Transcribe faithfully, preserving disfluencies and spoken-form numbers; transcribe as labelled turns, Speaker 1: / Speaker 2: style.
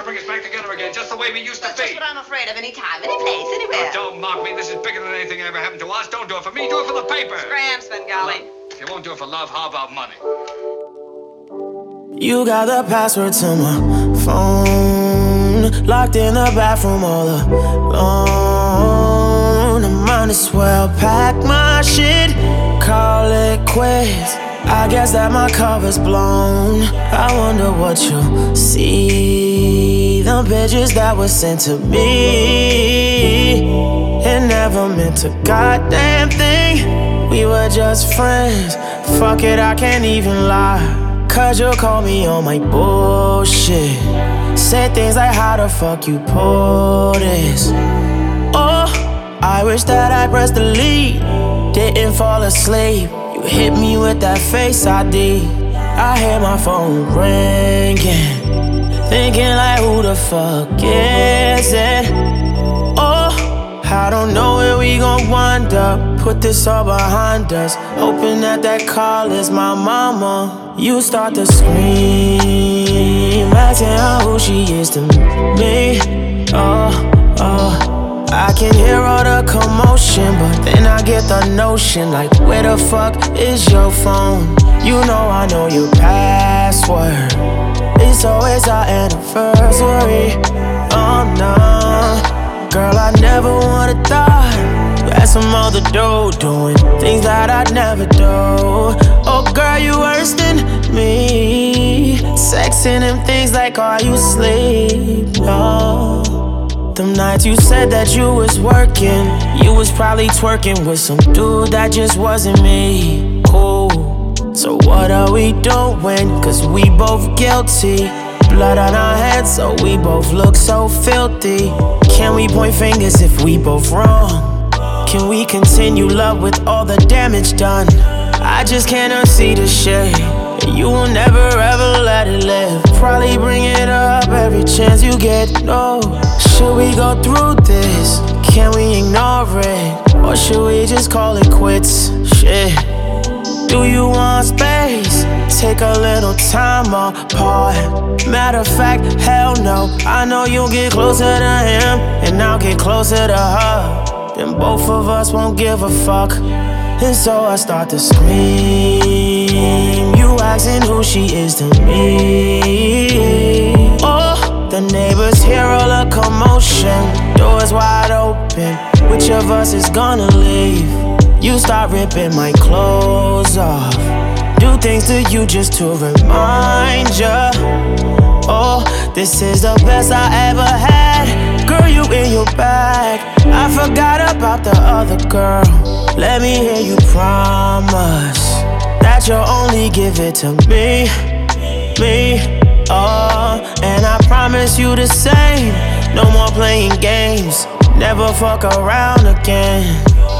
Speaker 1: to bring us back together again, just the way we used to
Speaker 2: That's
Speaker 1: be.
Speaker 2: just what I'm afraid of. Any time, any place, anywhere.
Speaker 1: Oh, don't mock me. This is bigger than anything that ever happened to us. Don't do it for me. Do it for the paper.
Speaker 2: Scram, Svengali.
Speaker 1: If you won't do it for love, how about money?
Speaker 3: You got the password to my phone, locked in the bathroom all alone. I might as well pack my shit, call it quits. I guess that my cover's blown. I wonder what you'll see. The pictures that were sent to me, it never meant a goddamn thing. We were just friends. Fuck it, I can't even lie. Cause you call me on my bullshit. Say things like how the fuck you pull this. Oh, I wish that I pressed delete, didn't fall asleep. You hit me with that face I D. I hear my phone ringing, thinking like who the fuck is it? Oh, I don't know where we gon' wind up. Put this all behind us, hoping that that call is my mama. You start to scream, asking her who she is to me. Oh, oh, I can hear all the commotion, but then I get the notion like, where the fuck is your phone? You know I know your password. It's always our anniversary. Oh no, girl, I never would've thought you had some other dude doing things that I'd never do. Oh girl, you worse than me, sexing them things like, are you asleep? Oh, them nights you said that you was working, you was probably twerking with some dude that just wasn't me. Cool, so what are we doing? Cause we both guilty, blood on our hands, so we both look so filthy. Can we point fingers if we both wrong? Can we continue love with all the damage done? I just can't unsee the shit. You will never ever let it live. Probably bring it up every chance you get. No, should we go through this? Can we ignore it? Or should we just call it quits? Shit. Do you want space? Take a little time apart. Matter of fact, hell no. I know you'll get closer to him, and I'll get closer to her. Then both of us won't give a fuck. And so I start to scream. You asking who she is to me. Oh, the neighbors hear all the commotion, doors wide open. Which of us is gonna leave? You start ripping my clothes off, do things to you just to remind ya. Oh, this is the best I ever had. Girl, you in your bag. I forgot about the other girl. Let me hear you promise that you'll only give it to me, me, oh. And I promise you the same. No more playing games, never fuck around again.